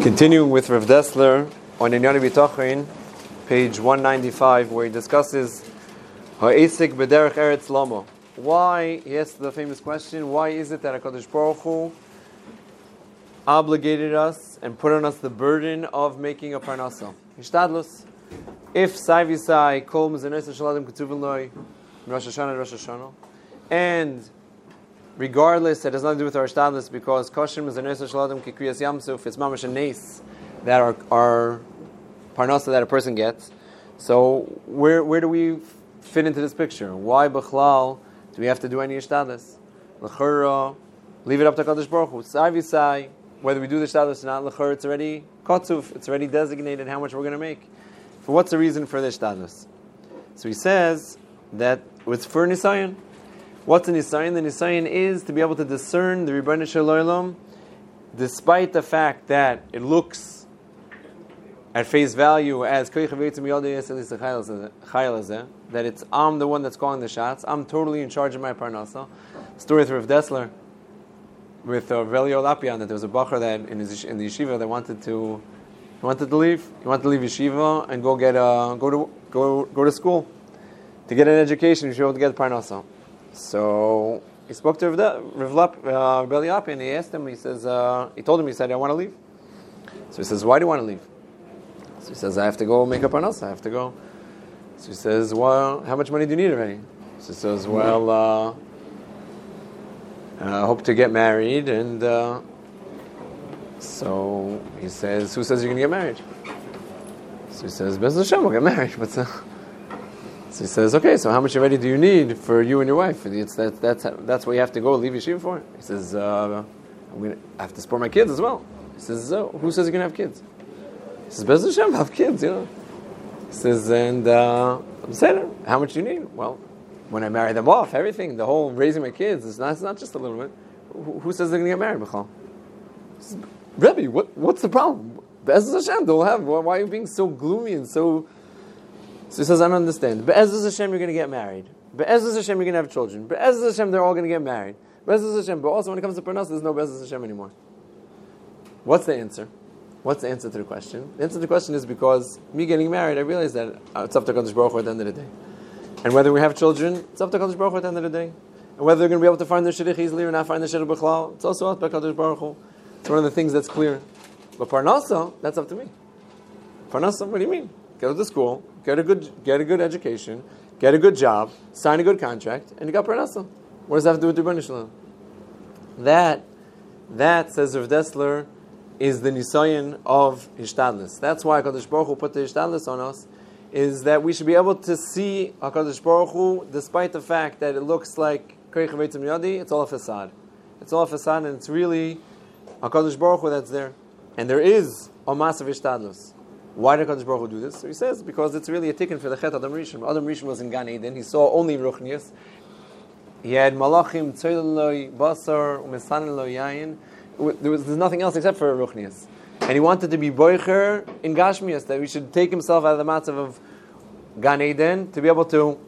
Continuing with Rav Dessler on Inyani B'Tachin, page 195, where he discusses Ha'esik B'derech Eretz Lama. Why, he asks the famous question, why is it that HaKadosh Baruch Hu obligated us and put on us the burden of making a parnasa? Hishtadlus. If Sai Kol Mezanos Shaladim Ketuvin Loi Rosh Hashanah to Rosh Hashanah, and regardless, it has nothing to do with our Hishtadlus, because Kosher Mezanos Shaladim Kikriyas Yamsuf, it's mamash and nes that are parnasa that a person gets. So where do we fit into this picture? Why B'chlal do we have to do any Hishtadlus? L'chura, leave it up to HaKadosh Baruch Hu. Sai, whether we do the Hishtadlus or not, l'chura, it's already kotzuf, it's already designated how much we're going to make. For what's the reason for the Hishtadlus? So he says that it's for Nisayan. What's a Nisayan? The Nisayan is to be able to discern the Rebbeinu Shel Olam, despite the fact that it looks at face value as that it's I'm the one that's calling the shots. I'm totally in charge of my parnasa. Story with Rav Dessler with Velio Lapian, that there was a bacher that in the yeshiva that wanted to leave. He wanted to leave yeshiva and go to school to get an education. He should be able to get parnasa. So he spoke to Rav Lapian, and he asked him. He says, he told him, he said, I want to leave. So he says, why do you want to leave? So he says, I have to go make a parnasa. I have to go. So he says, well, how much money do you need already? So he says, well, I hope to get married. And so he says, who says you're going to get married? So he says, Bez Hashem, we'll get married. But so he says, okay, so how much already do you need for you and your wife? That's what you have to go leave yeshiva for? He says, I have to support my kids as well. He says, who says you're going to have kids? He says, Bez Hashem, have kids, He says, and I'm saying, how much do you need? Well, when I marry them off, everything, the whole raising my kids, it's not just a little bit. Who says they're going to get married, Michal? He says, Rebbe, what's the problem? Be'ezus Hashem, they'll have. Why are you being so gloomy and so... So he says, I don't understand. Be'ezus Hashem, you're going to get married. Be'ezus Hashem, you're going to have children. Be'ezus Hashem, they're all going to get married. Be'ezus Hashem, but also when it comes to Parnas, there's no Be'ezus Hashem anymore. What's the answer? What's the answer to the question? The answer to the question is because me getting married, I realize that it's up to HaKadosh Baruch Hu at the end of the day. And whether we have children, it's up to HaKadosh Baruch Hu at the end of the day. And whether they're going to be able to find their shidduch easily or not find their shidduch b'chlal, it's also up to HaKadosh Baruch Hu. It's one of the things that's clear. But Parnasa, that's up to me. Parnasa, what do you mean? Go to school, get a good education, get a good job, sign a good contract, and you got Parnasa. What does that have to do with Rebbeinu Shel Olam? That, says Rav Dessler, is the nisayon of Hishtadlus. That's why HaKadosh Baruch Hu put the Hishtadlus on us, is that we should be able to see HaKadosh Baruch Hu, despite the fact that it looks like it's all a facade. It's all a facade, and it's really HaKadosh Baruch Hu that's there. And there is a massive Hishtadlus. Why did HaKadosh Baruch Hu do this? So he says, because it's really a tikkun for the Chet Adam Rishon. Adam Rishon was in Gan Eden. He saw only Ruchnias. He had Malachim, Tzoyleloi, Basar, Umesaneloi, Yayin. There's nothing else except for Ruchnias. And he wanted to be Boicher in Gashmias, that he should take himself out of the matzav of Gan Eden to be able to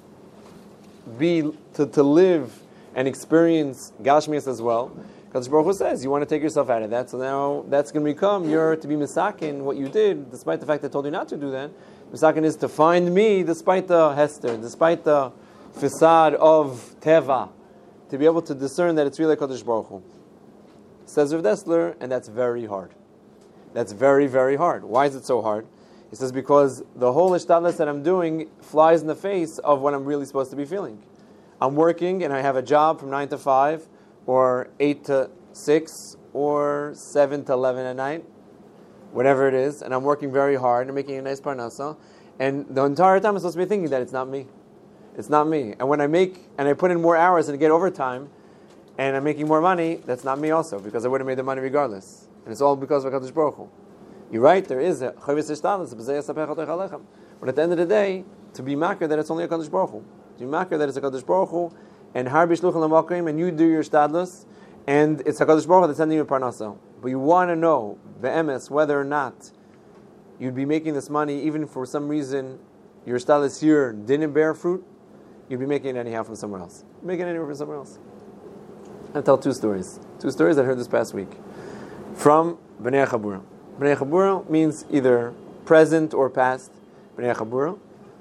live and experience Gashmias as well. Because Baruch Hu says, you want to take yourself out of that, so now that's going to become you're to be misakin what you did, despite the fact that I told you not to do that. Misakin is to find me despite the Hester, despite the facade of Teva, to be able to discern that it's really Kadosh Baruch Hu. Says Rav Dessler, and that's very hard. That's very, very hard. Why is it so hard? He says, because the whole Hishtadlus that I'm doing flies in the face of what I'm really supposed to be feeling. I'm working and I have a job from 9 to 5, or 8 to 6, or 7 to 11 at night, whatever it is, and I'm working very hard and making a nice parnasa, and the entire time I'm supposed to be thinking that it's not me. It's not me. And when I put in more hours and get overtime, and I'm making more money, that's not me also, because I would have made the money regardless. And it's all because of HaKadosh Baruch Hu. You're right, there is a chavis hishtadlus, but at the end of the day, to be makar that it's only HaKadosh Baruch Hu. To be makar that it's HaKadosh Baruch Hu, and harbi shluchim l'makim, and you do your shtadlus, and it's HaKadosh Baruch Hu that's sending you a parnasa. But you want to know, be'emes, whether or not you'd be making this money, even for some reason your shtadlus here didn't bear fruit, you'd be making it anyhow from somewhere else. Making it anywhere from somewhere else. I'll tell two stories. Two stories I heard this past week from Bnei Chabura. Bnei Chabura means either present or past. Bnei Chabura.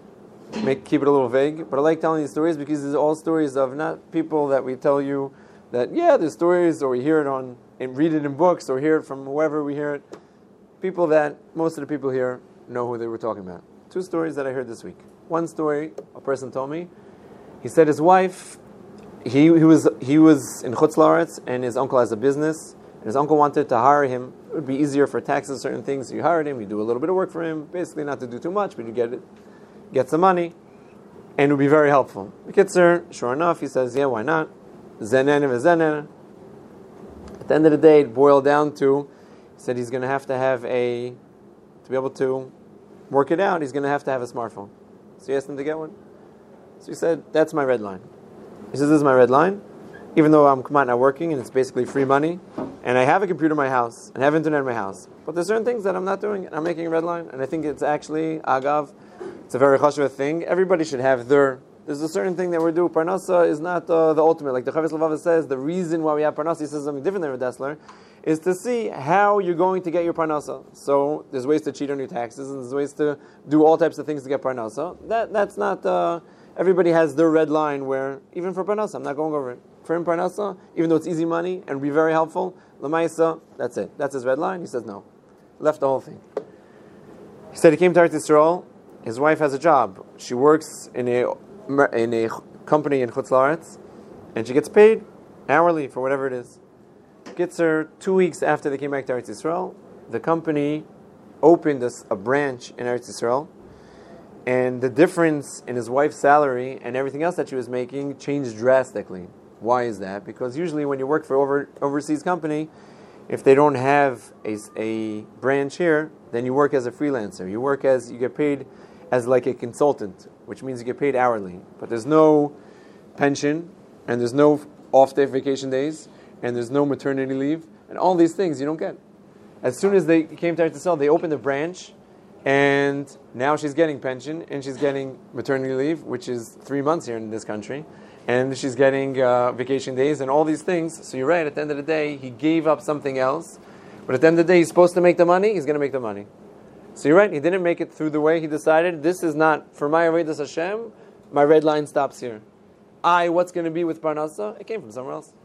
Keep it a little vague, but I like telling these stories because these are all stories of not people that we tell you that, there's stories, or we hear it and read it in books, or hear it from whoever we hear it. People that most of the people here know who they were talking about. 2 stories that I heard this week. One story, a person told me, he said his wife, he was in Chutz La'aretz, and his uncle has a business, and his uncle wanted to hire him. It would be easier for taxes, certain things. So you hired him, you do a little bit of work for him, basically not to do too much, but you get some money, and it would be very helpful. The Kitzer, sure enough, he says, yeah, why not? Zenen v'zenen. At the end of the day, it boiled down to, he said he's going to have to be able to work it out, he's going to have a smartphone. So he asked him to get one. So he said, that's my red line. He says, this is my red line. Even though I'm not working, and it's basically free money, and I have a computer in my house, and I have internet in my house, but there's certain things that I'm not doing, and I'm making a red line, and I think it's actually, agav, it's a very chashuv thing. Everybody should have there's a certain thing that we do. Parnasa is not the ultimate. Like the Chavis Levava says, the reason why we have Parnasa, he says something different than Redessler, is to see how you're going to get your Parnasa. So there's ways to cheat on your taxes, and there's ways to do all types of things to get Parnasa. That's not, everybody has their red line where, even for Parnasa, I'm not going over it. For him, Parnasa, even though it's easy money and be very helpful, Lamaisa, that's it. That's his red line. He says no. Left the whole thing. He said he came to Eretz Yisrael. His wife has a job. She works in a company in Chutz La'aretz, and she gets paid hourly for whatever it is. Gets her 2 weeks after they came back to Eretz Yisrael. The company opened a branch in Eretz Yisrael, and the difference in his wife's salary and everything else that she was making changed drastically. Why is that? Because usually when you work for overseas company, if they don't have a branch here, then you work as a freelancer. You get paid as like a consultant, which means you get paid hourly. But there's no pension, and there's no off-day vacation days, and there's no maternity leave, and all these things you don't get. As soon as they came to Eretz Yisrael, they opened a branch, and now she's getting pension, and she's getting maternity leave, which is 3 months here in this country, and she's getting vacation days, and all these things. So you're right, at the end of the day, he gave up something else, but at the end of the day, he's supposed to make the money, he's going to make the money. So you're right, he didn't make it through the way he decided, this is not, for my Avodas Hashem, my red line stops here. What's going to be with Parnasa? It came from somewhere else.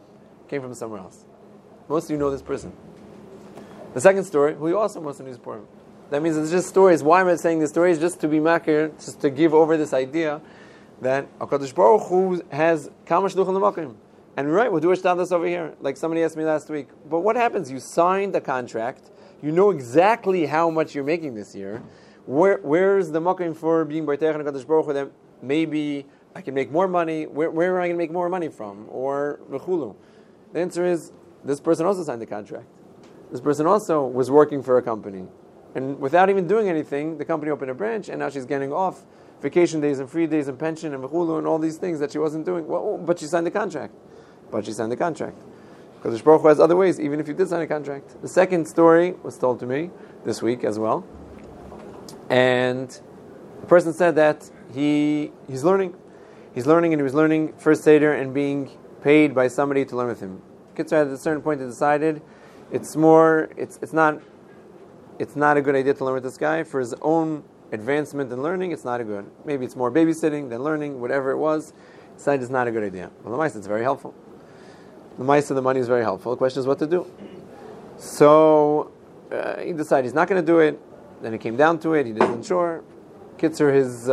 Most of you know this person. The second story, who you also most of you support. That means it's just stories. Why am I saying this story? Is just to be makir, just to give over this idea that HaKadosh Baruch Hu has kama shluchim l'makim. And right, we'll do a shtadlus over here, like somebody asked me last week. But what happens? You signed the contract, you know exactly how much you're making this year. Where's the makim for being B'arteich and HaKadosh Baruch Hu that maybe I can make more money? Where am I going to make more money from? Or v'chulu? The answer is, this person also signed the contract. This person also was working for a company. And without even doing anything, the company opened a branch, and now she's getting off vacation days and free days and pension and v'chulu and all these things that she wasn't doing. Well, but she signed the contract. Because the Baruch Hu has other ways, even if you did sign a contract. The second story was told to me this week as well. And the person said that he's learning. He's learning, and he was learning first Seder and being paid by somebody to learn with him. Kitzur, at a certain point, he decided it's not a good idea to learn with this guy. For his own advancement in learning, it's not a good. Maybe it's more babysitting than learning, whatever it was. He decided it's not a good idea. Well, the Maisa, it's very helpful. The Maisa, the money is very helpful. The question is what to do. So he decided he's not going to do it. Then it came down to it. He wasn't sure. Kitzur,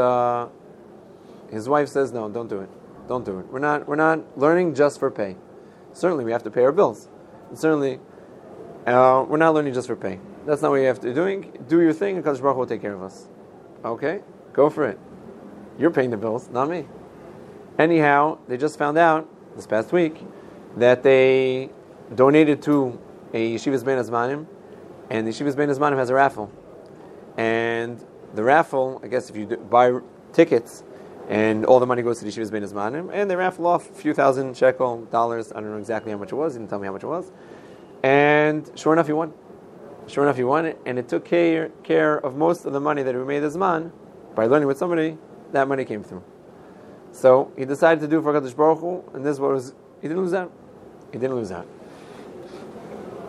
his wife says, no, don't do it. Don't do it. We're not learning just for pay. Certainly, we have to pay our bills. And certainly, we're not learning just for pay. That's not what you have to be doing. Do your thing, and Kadosh Baruch Hu will take care of us. Okay? Go for it. You're paying the bills, not me. Anyhow, they just found out, this past week, that they donated to a Yeshivas Bein Hazmanim, and the Yeshivas Bein Hazmanim has a raffle. And the raffle, I guess if you buy tickets, and all the money goes to the Yeshivas Bein Hazmanim, and they raffle off a few thousand shekel dollars. I don't know exactly how much it was. He didn't tell me how much it was. And sure enough, he won. And it took care of most of the money that we made as man by learning with somebody. That money came through. So he decided to do it for Kadosh Baruch Hu, and this was he didn't lose out.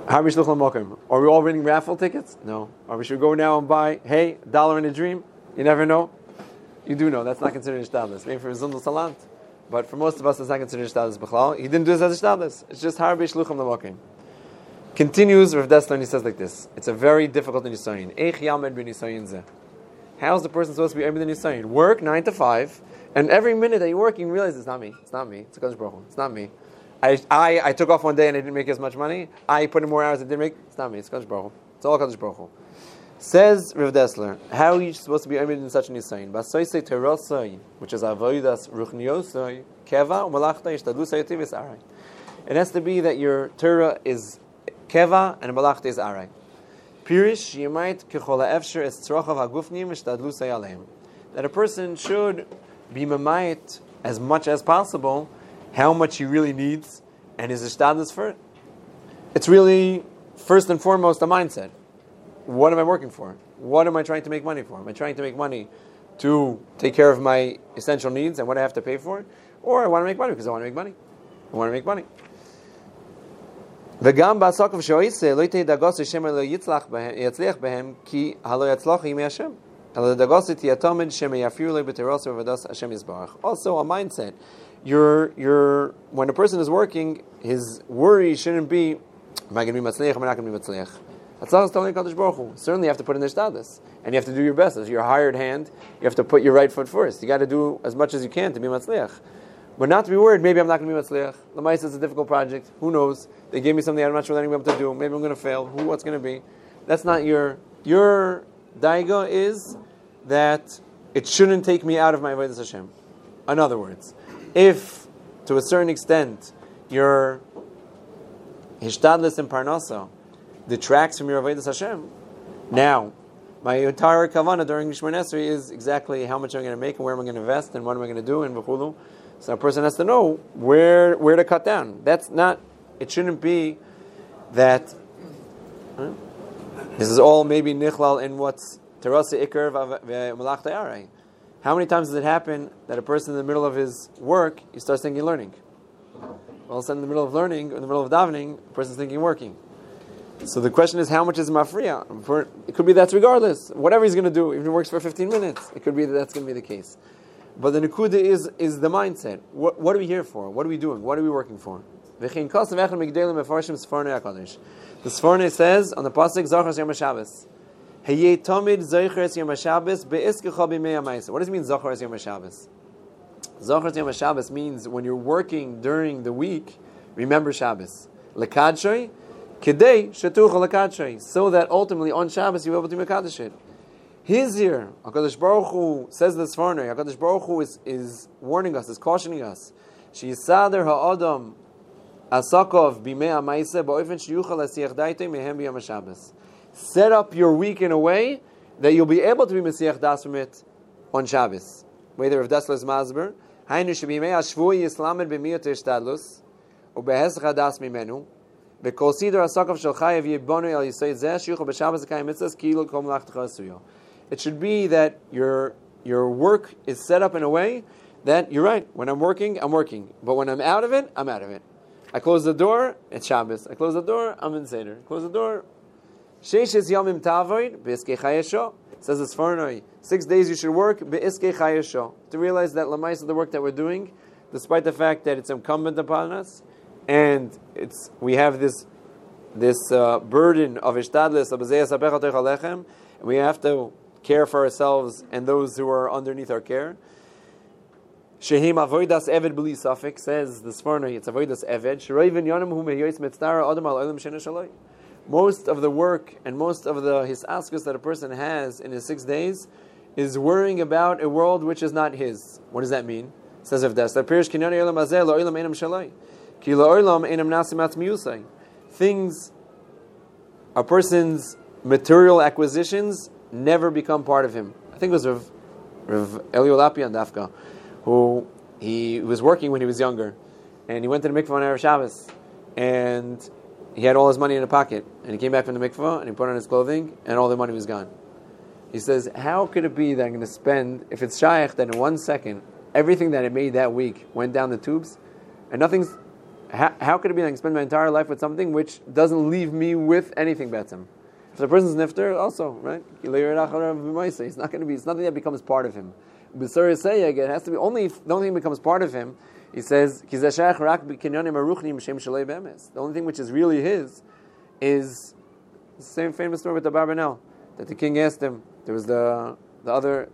Are we all winning raffle tickets? No. Or we should go now and buy, hey, $1 in a dream? You never know. You do know. That's not considered ishtadlis. Maybe for Zundel Salant. But for most of us, it's not considered ishtadlis b'chlal. He didn't do this as ishtadlis. It's just harbe shluchim l'mokim. Continues, Rav Dessler, and he says like this. It's a very difficult nisayin. Eich yamed b'nisayin zeh. How is the person supposed to be able to nisayin? Work 9 to 5, and every minute that you're working, you realize it's not me. It's not me. It's HaKadosh Baruch Hu. It's not me. I took off one day and I didn't make as much money. I put in more hours and didn't make. It's not me. It's HaKadosh Baruch Hu. It's all HaKadosh Baruch Hu. Says Rav Dessler, how are you supposed to be able in such a nisayin? Basoisei terosai, which is avodas ruchniosai, keva u'malachta yishtadlusai yotiv arai. It has to be that your Torah is keva and malachta is arai. Pirish yemait kechol ha'efsher es tzrochav hagufnim yishtadlusai aleim. That a person should be mamayit as much as possible how much he really needs and his ishtadlus for it. It's really, first and foremost, a mindset. What am I working for? What am I trying to make money for? Am I trying to make money to take care of my essential needs and what I have to pay for? Or I want to make money because I want to make money. I want to make money. וגם בעסוק ושעושה לא תדאגוס השם לא יצליח בהם כי הלא יצלח ימי השם. אלא דאגוס תהיה תמיד שמא יפיר לו בתירוס ובדוס השם יזברך. Also a mindset. When a person is working, his worry shouldn't be, am I going to be matzliach, am I not going to be matzliach? Hatzlach is telling HaKadosh Baruch Hu. Certainly you have to put in the shtadlis. And you have to do your best. As your hired hand, you have to put your right foot first. You got to do as much as you can to be matzliach. But not to be worried, maybe I'm not going to be matzliach. L'maisa is a difficult project. Who knows? They gave me something I'm not sure that I'm going to be able to do. Maybe I'm going to fail. What's going to be? That's not your daiga is that it shouldn't take me out of my avodas Hashem. In other words, if to a certain extent your hishtadlis and parnasa detracts from your avodas Hashem, now my entire kavanah during Shemona Esrei is exactly how much I'm going to make and where am I going to invest and what am I going to do and v'chulu. So a person has to know where to cut down. That's not. It shouldn't be that. This is all maybe nichlal in what's terasa ikar v'malachta aray. How many times does it happen that a person in the middle of his work, he starts thinking learning? All of a sudden in the middle of learning, in the middle of davening, the person's thinking working. So the question is, how much is mafriya? It could be that's regardless. Whatever he's going to do, even if he works for 15 minutes, it could be that that's going to be the case. But the nekuda is the mindset. What are we here for? What are we doing? What are we working for? The Sforne says on the pasuk, Zachar Yom HaShabbos. What does it mean, Zachar Yom HaShabbos? Zachar Yom HaShabbos means when you're working during the week, remember Shabbos. Lekadshoi, kedei shetucha lekadshoi, so that ultimately on Shabbos you're able to mekadosh it. He's here. HaKadosh Baruch Hu says this Sforne. HaKadosh Baruch Hu is warning us, is cautioning us. Sheyisader ha'adam asakov bimei ha'maise ba'ofen sheyuchal ha'siach daitei mehem b'yom HaShabbos. Set up your week in a way that you'll be able to be Mesiach Das from it on Shabbos. Whether if Dessler's Masber, Hainu shebimei hashvui yislamed b'miyot ishtadlus, u'behesach das mimenu, v'kol sidor asakav shel chayev yibonu el yisay zeh shiyuchal b'Shabbos zakayim mitzvahs ki'ilu kol melachtacha asuyo. It should be that your work is set up in a way that you're right. When I'm working, I'm working. But when I'm out of it, I'm out of it. I close the door, it's Shabbos. I close the door, I'm in Seder. Close the door. Sheishes yomim tavoid b'iskei chayesho. Says this Sfornoi. 6 days you should work b'iskei chayesho. To realize that lamais of the work that we're doing, despite the fact that it's incumbent upon us, and we have this burden of ishtadlis of b'zei asapecha toich alechem, and we have to care for ourselves and those who are underneath our care. Shehim avodas eved b'li safek, says the Sfornoi. It's avodas eved. Sh'roivin yonim hu meyoyis mitztara adam al olam shena shaloi. Most of the work and most of the hisaskus that a person has in his 6 days is worrying about a world which is not his. What does that mean? It says of das. Things, a person's material acquisitions never become part of him. I think it was Rav Eliolapi and Dafka, who he was working when he was younger, and he went to the mikvah on Erev Shabbos, and he had all his money in a pocket, and he came back from the mikvah, and he put on his clothing, and all the money was gone. He says, how could it be that I'm going to spend, if it's shaykh, that in 1 second, everything that I made that week went down the tubes, and How could it be that I can spend my entire life with something which doesn't leave me with anything betzim? If the person's nifter, also, right? It's not going to be. It's nothing that becomes part of him. It has to be only if the only thing becomes part of him. He says, the only thing which is really his is the same famous story with the Barbanel, that the king asked him. There was the other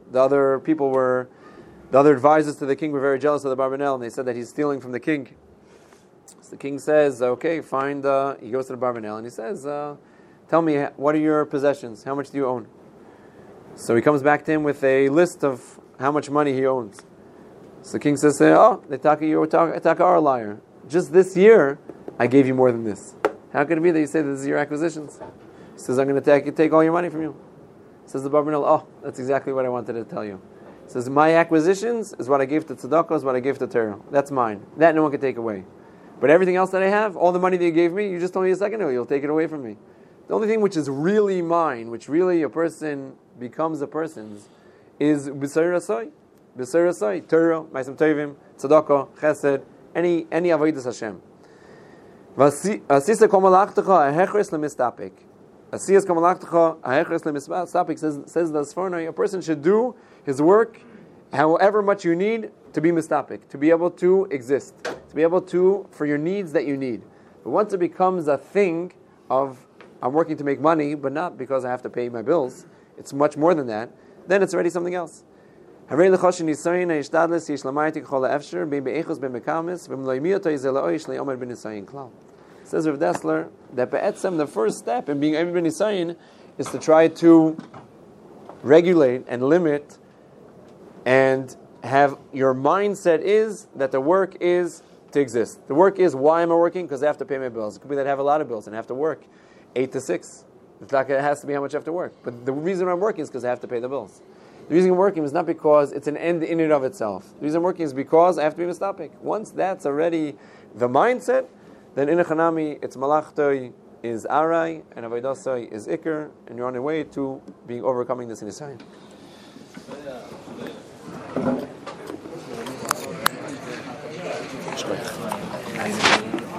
advisors to the king were very jealous of the Barbanel, and they said that he's stealing from the king. So the king says, okay, fine. He goes to the Barbanel and he says, tell me, what are your possessions? How much do you own? So he comes back to him with a list of how much money he owns. So the king says, the Taka are a liar. Just this year, I gave you more than this. How could it be that you say this is your acquisitions? He says, I'm going to take all your money from you. Says the Barbanel, that's exactly what I wanted to tell you. He says, my acquisitions is what I gave to Tzedakah, is what I gave to Torah. That's mine. That no one can take away. But everything else that I have, all the money that you gave me, you just told me a second ago, you'll take it away from me. The only thing which is really mine, which really a person becomes a person's, is B'Sar Rasoi. B'Sar Rasoi, Torah, Ma'asem Tovim, Tzedakah, Chesed, any Avodas Hashem. Asisa kol malachtecha ahechres lemistapik. Asiyas kol malachtecha ahechres lemistapik says the Sforno, a person should do his work however much you need to be mistapik, to be able to exist, to be able to, for your needs that you need. But once it becomes a thing of, I'm working to make money, but not because I have to pay my bills, it's much more than that, then it's already something else. Says Rav Dessler that be'etzem, the first step in being Eved Nisayin is to try to regulate and limit and have your mindset is that the work is to exist. The work is, why am I working? Because I have to pay my bills. It could be that I have a lot of bills and I have to work 8 to 6. It's not, it has to be how much I have to work. But the reason I'm working is because I have to pay the bills. The reason I'm working is not because it's an end in and of itself. The reason I'm working is because I have to be mistapik. Once that's already the mindset, then in a chanami, it's malachtoi is arai, and avodah is ikr, and you're on your way to being overcoming this in Yisrael.